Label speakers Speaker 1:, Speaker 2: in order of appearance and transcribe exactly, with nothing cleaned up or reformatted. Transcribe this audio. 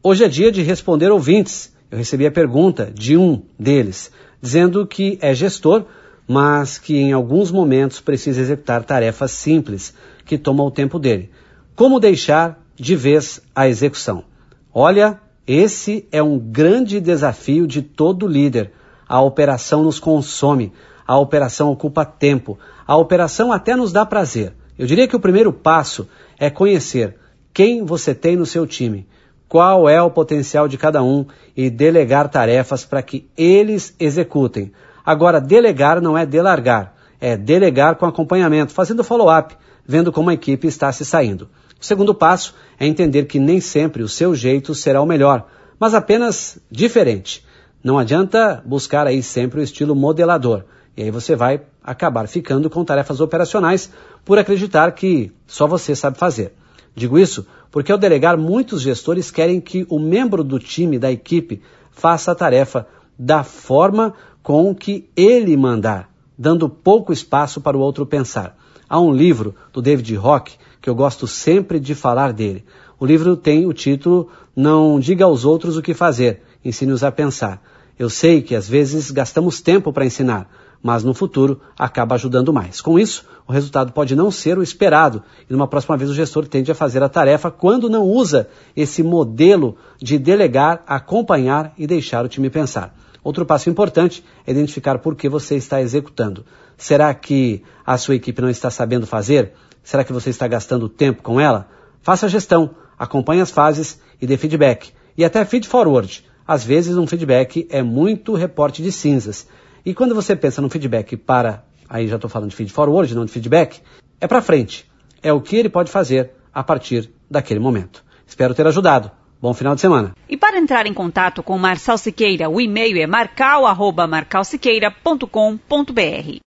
Speaker 1: Hoje é dia de responder ouvintes. Eu recebi a pergunta de um deles, dizendo que é gestor, mas que em alguns momentos precisa executar tarefas simples, que tomam o tempo dele. Como deixar de vez a execução? Olha, esse é um grande desafio de todo líder. A operação nos consome, a operação ocupa tempo, a operação até nos dá prazer. Eu diria que o primeiro passo é conhecer quem você tem no seu time, qual é o potencial de cada um e delegar tarefas para que eles executem. Agora, delegar não é delargar, é delegar com acompanhamento, fazendo follow-up, vendo como a equipe está se saindo. O segundo passo é entender que nem sempre o seu jeito será o melhor, mas apenas diferente. Não adianta buscar aí sempre o estilo modelador, e aí você vai acabar ficando com tarefas operacionais por acreditar que só você sabe fazer. Digo isso porque ao delegar, muitos gestores querem que o membro do time, da equipe, faça a tarefa da forma com que ele mandar, dando pouco espaço para o outro pensar. Há um livro do David Rock que eu gosto sempre de falar dele. O livro tem o título Não Diga aos Outros o que Fazer, Ensine-os a Pensar. Eu sei que às vezes gastamos tempo para ensinar, mas no futuro acaba ajudando mais. Com isso, o resultado pode não ser o esperado e numa próxima vez o gestor tende a fazer a tarefa quando não usa esse modelo de delegar, acompanhar e deixar o time pensar. Outro passo importante é identificar por que você está executando. Será que a sua equipe não está sabendo fazer? Será que você está gastando tempo com ela? Faça a gestão, acompanhe as fases e dê feedback. E até feed forward. Às vezes um feedback é muito reporte de cinzas. E quando você pensa no feedback para, aí já estou falando de feed forward, não de feedback, é para frente. É o que ele pode fazer a partir daquele momento. Espero ter ajudado. Bom final de semana.
Speaker 2: E para entrar em contato com Marçal Siqueira, o e-mail é marcal arroba marcal siqueira ponto com ponto br.